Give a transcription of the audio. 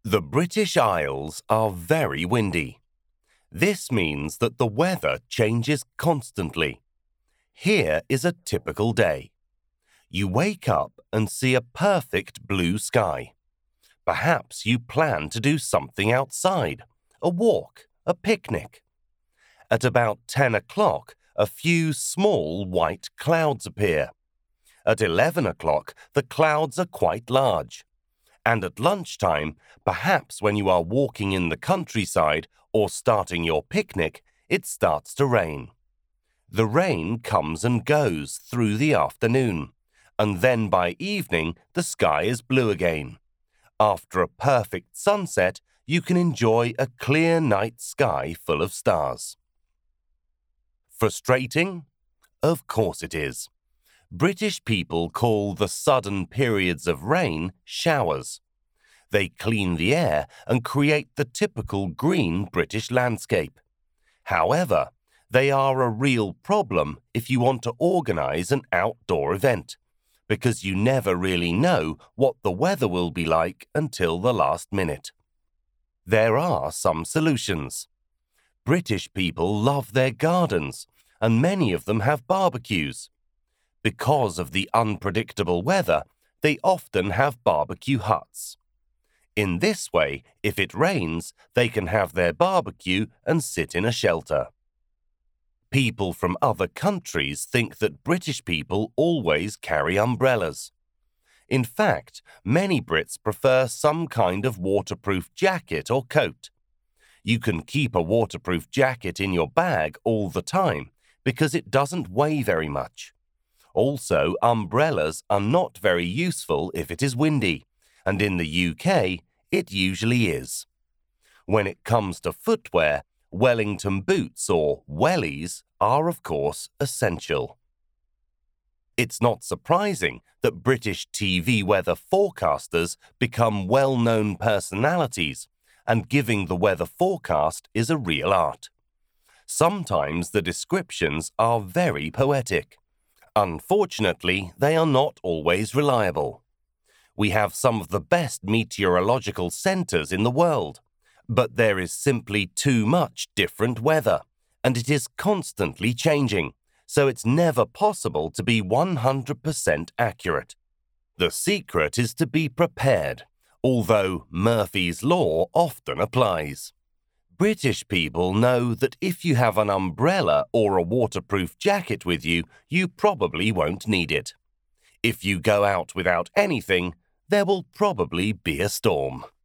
The British Isles are very windy. This means that the weather changes constantly. Here is a typical day. You wake up and see a perfect blue sky. Perhaps you plan to do something outside, a walk, a picnic. At about 10 o'clock, a few small white clouds appear. At 11 o'clock, the clouds are quite large. And at lunchtime, perhaps when you are walking in the countryside or starting your picnic, it starts to rain. The rain comes and goes through the afternoon, and then by evening the sky is blue again. After a perfect sunset, you can enjoy a clear night sky full of stars. Frustrating? Of course it is. British people call the sudden periods of rain showers. They clean the air and create the typical green British landscape. However, they are a real problem if you want to organise an outdoor event, because you never really know what the weather will be like until the last minute. There are some solutions. British people love their gardens, and many of them have barbecues. Because of the unpredictable weather, they often have barbecue huts. In this way, if it rains, they can have their barbecue and sit in a shelter. People from other countries think that British people always carry umbrellas. In fact, many Brits prefer some kind of waterproof jacket or coat. You can keep a waterproof jacket in your bag all the time because it doesn't weigh very much. Also, umbrellas are not very useful if it is windy, and in the UK, it usually is. When it comes to footwear, Wellington boots or wellies are of course essential. It's not surprising that British TV weather forecasters become well-known personalities, and giving the weather forecast is a real art. Sometimes the descriptions are very poetic. Unfortunately, they are not always reliable. We have some of the best meteorological centres in the world, but there is simply too much different weather, and it is constantly changing, so it's never possible to be 100% accurate. The secret is to be prepared, although Murphy's Law often applies. British people know that if you have an umbrella or a waterproof jacket with you, you probably won't need it. If you go out without anything, there will probably be a storm.